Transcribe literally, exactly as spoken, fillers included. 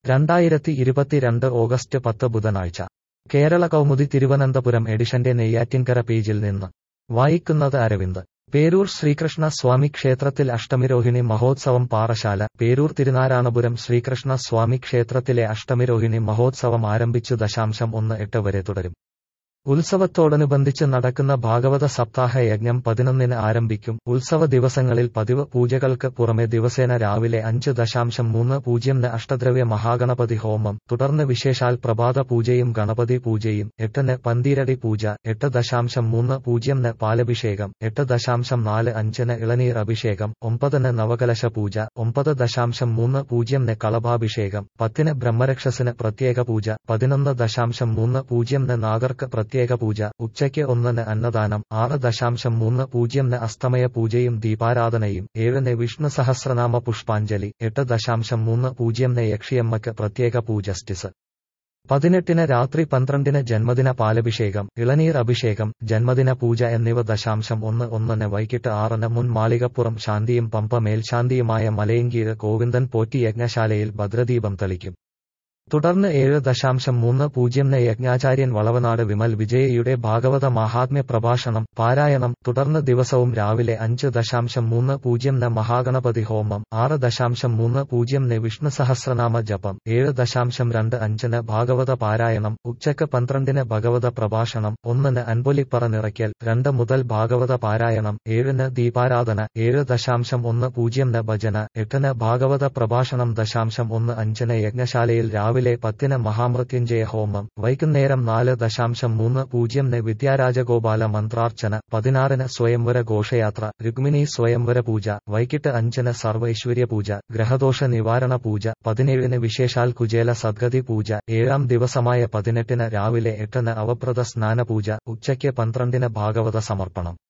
രണ്ടായിരത്തി ഇരുപത്തിരണ്ട് ഓഗസ്റ്റ് പത്ത് ബുധനാഴ്ച കേരള കൗമുദി തിരുവനന്തപുരം എഡിഷന്റെ നെയ്യാറ്റിൻകര പേജിൽ നിന്ന് വായിക്കുന്നത് അരവിന്ദ്. പേരൂർ ശ്രീകൃഷ്ണ സ്വാമി ക്ഷേത്രത്തിൽ അഷ്ടമിരോഹിണി മഹോത്സവം പാറശാല. പേരൂർ തിരുനാരായണപുരം ശ്രീകൃഷ്ണ സ്വാമി ക്ഷേത്രത്തിലെ അഷ്ടമിരോഹിണി മഹോത്സവം ആരംഭിച്ചു ദശാംശം ഒന്ന് എട്ട് വരെ തുടരും. ഉത്സവത്തോടനുബന്ധിച്ച് നടക്കുന്ന ഭാഗവത സപ്താഹ യജ്ഞം പതിനൊന്നിന് ആരംഭിക്കും. ഉത്സവ ദിവസങ്ങളിൽ പതിവ് പൂജകൾക്ക് പുറമെ ദിവസേന രാവിലെ അഞ്ച് ദശാംശം മൂന്ന് പൂജ്യംന് അഷ്ടദ്രവ്യ മഹാഗണപതി ഹോമം, തുടർന്ന് വിശേഷാൽ പ്രഭാത പൂജയും ഗണപതി പൂജയും, എട്ടിന് പന്തീരടി പൂജ, എട്ട് ദശാംശം മൂന്ന് പൂജ്യംന് പാലഭിഷേകം, എട്ട് ദശാംശം നാല് അഞ്ചിന് ഇളനീർ അഭിഷേകം, ഒമ്പതിന് നവകലശ പൂജ, ഒമ്പത് ദശാംശം മൂന്ന് പൂജ്യംന് കളഭാഭിഷേകം, പത്തിന് ബ്രഹ്മരക്ഷസിന് പ്രത്യേക പൂജ, പതിനൊന്ന് ദശാംശം മൂന്ന് പൂജ്യംന് നാഗർക്ക് പ്രത്യേക പൂജ, ഉച്ചയ്ക്ക് ഒന്നിന് അന്നദാനം, ആറ് ദശാംശം മൂന്ന് പൂജ്യംന് അസ്തമയ പൂജയും ദീപാരാധനയും, ഏഴിന് വിഷ്ണു സഹസ്രനാമ പുഷ്പാഞ്ജലി, എട്ട് ദശാംശം മൂന്ന് പൂജ്യംന് യക്ഷിയമ്മയ്ക്ക് പ്രത്യേക പൂജസ്റ്റിസ്. പതിനെട്ടിന് രാത്രി പന്ത്രണ്ടിന് ജന്മദിന പാലഭിഷേകം, ഇളനീർ അഭിഷേകം, ജന്മദിന പൂജ എന്നിവ ദശാംശം ഒന്ന് ഒന്നിന് വൈകിട്ട് ആറിന് മുൻ മാളികപ്പുറം ശാന്തിയും പമ്പ മേൽശാന്തിയുമായ മലയങ്കീഴ് ഗോവിന്ദൻ പോറ്റി യജ്ഞശാലയിൽ ഭദ്രദീപം തെളിക്കും. തുടർന്ന് ഏഴ് ദശാംശം മൂന്ന് പൂജ്യംന് യജ്ഞാചാര്യൻ വളവനാട് വിമൽ വിജയയുടെ ഭാഗവത മാഹാത്മ്യ പ്രഭാഷണം, പാരായണം, തുടർന്ന് ദിവസവും രാവിലെ അഞ്ച് ദശാംശം മൂന്ന് പൂജ്യംന് മഹാഗണപതി ഹോമം, ആറ് ദശാംശം മൂന്ന് പൂജ്യംന് വിഷ്ണു സഹസ്രനാമ ജപം, ഏഴ് ദശാംശം രണ്ട് അഞ്ചിന് ഭാഗവത പാരായണം, ഉച്ചയ്ക്ക് പന്ത്രണ്ടിന് ഭഗവത പ്രഭാഷണം, ഒന്നിന് അൻപൊലിപ്പറ നിറയ്ക്കൽ, രണ്ട് മുതൽ ഭാഗവത പാരായണം, ഏഴിന് ദീപാരാധന, ഏഴ് ദശാംശം ഒന്ന് പൂജ്യംന് ഭജന, എട്ടിന് ഭാഗവത പ്രഭാഷണം, ദശാംശം ഒന്ന് അഞ്ചിന് യജ്ഞശാലയിൽ രാവിലെ രാവിലെ പത്തിന് മഹാമൃത്യുഞ്ജയ ഹോമം, വൈകുന്നേരം നാല് ദശാംശം മൂന്ന് പൂജ്യംന് വിദ്യാരാജഗോപാല മന്ത്രാർച്ചന, പതിനാറിന് സ്വയംവര ഘോഷയാത്ര, രുക്മിണി സ്വയംവര പൂജ, വൈകിട്ട് അഞ്ചിന് സർവൈശ്വര്യ പൂജ, ഗ്രഹദോഷ നിവാരണ പൂജ, പതിനേഴിന് വിശേഷാൽ കുചേല സദ്ഗതി പൂജ, ഏഴാം ദിവസമായ പതിനെട്ടിന് രാവിലെ എട്ടിന് അവപ്രത സ്നാനപൂജ, ഉച്ചയ്ക്ക് പന്ത്രണ്ടിന് ഭാഗവത സമർപ്പണം.